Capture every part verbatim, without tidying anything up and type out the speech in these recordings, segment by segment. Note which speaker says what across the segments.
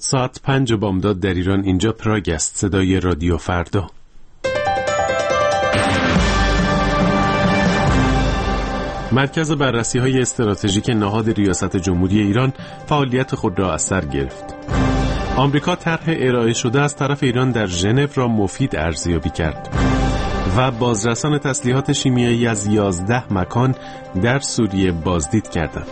Speaker 1: ساعت پنج بامداد در ایران. اینجا پراگ است، صدای رادیو فردا. مرکز بررسی‌های استراتژیک نهاد ریاست جمهوری ایران فعالیت خود را از سر گرفت. آمریکا طرح ارائه شده از طرف ایران در ژنو را مفید ارزیابی کرد و بازرسان تسلیحات شیمیایی از یازده مکان در سوریه بازدید کردند.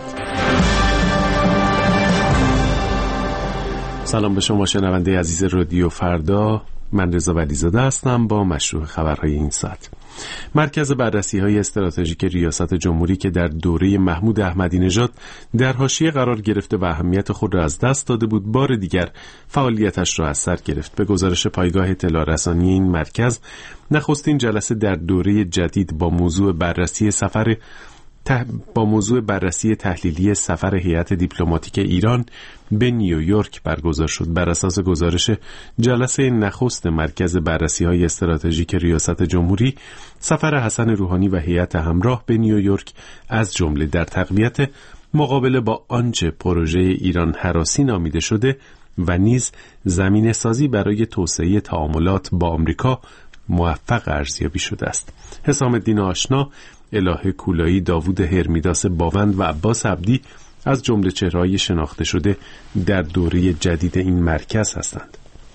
Speaker 1: سلام به شما شنونده عزیز رادیو فردا. من رضا ولیزاده هستم با مشروع خبرهای این ساعت. مرکز بررسی‌های استراتژیک ریاست جمهوری که در دوره محمود احمدی نژاد در حاشیه قرار گرفته و اهمیت خود را از دست داده بود، بار دیگر فعالیتش را از سر گرفت. به گزارش پایگاه اطلاع رسانی این مرکز، نخستین جلسه در دوره جدید با موضوع بررسی سفر ته... با موضوع بررسی تحلیلی سفر هیئت دیپلماتیک ایران به نیویورک برگزار شد. بر اساس گزارش جلسه نخست مرکز بررسی‌های استراتژیک ریاست جمهوری، سفر حسن روحانی و هیئت همراه به نیویورک از جمله در تقویت مقابله با آنچه پروژه ایران هراسی نامیده شده و نیز زمینه سازی برای توسعه تعاملات با آمریکا موفق ارزیابی شده است. حسام الدین آشنا، الهه کولایی، داوود هرمیداس باوند و عباس عبدی از جمله چهره‌های شناخته شده در دوره جدید این مرکز هستند.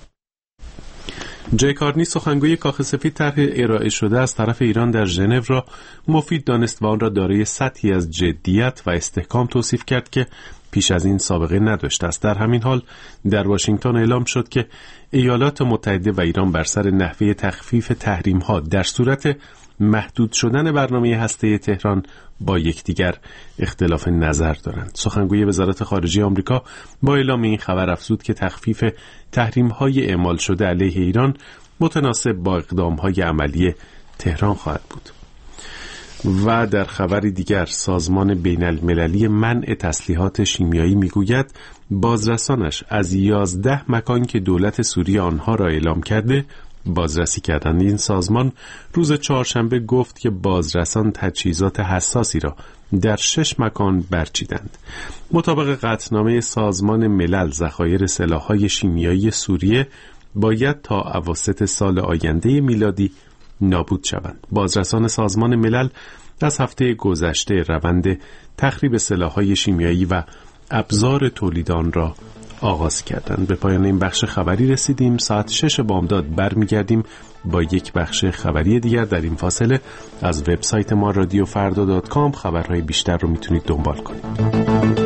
Speaker 1: جای کارنی، سخنگوی کاخ سفید، طرح ارائه شده از طرف ایران در ژنو را مفید دانست و آن را دارای سطحی از جدیت و استحکام توصیف کرد که پیش از این سابقه نداشته است. در همین حال در واشنگتن اعلام شد که ایالات متحده و ایران بر سر نحوه تخفیف تحریم‌ها در صورت محدود شدن برنامه هسته تهران با یکدیگر اختلاف نظر دارند. سخنگوی وزارت خارجه آمریکا با اعلام این خبر افزود که تخفیف تحریم‌های اعمال شده علیه ایران متناسب با اقدام‌های عملی تهران خواهد بود. و در خبری دیگر، سازمان بین المللی منع تسلیحات شیمیایی میگوید بازرسانش از یازده مکان که دولت سوریه آنها را اعلام کرده بازرسی کردند. این سازمان روز چهارشنبه گفت که بازرسان تجهیزات حساسی را در شش مکان برچیدند. مطابق قطعنامه سازمان ملل، ذخایر سلاح‌های شیمیایی سوریه باید تا اواسط سال آینده میلادی نابود شوند. بازرسان سازمان ملل از هفته گذشته روند تخریب سلاح‌های شیمیایی و ابزار تولید آن را آغاز کردند. به پایان این بخش خبری رسیدیم. ساعت شش بامداد برمیگردیم با یک بخش خبری دیگر. در این فاصله از وبسایت ما رادیو فردا دات کام خبرهای بیشتر رو میتونید دنبال کنید.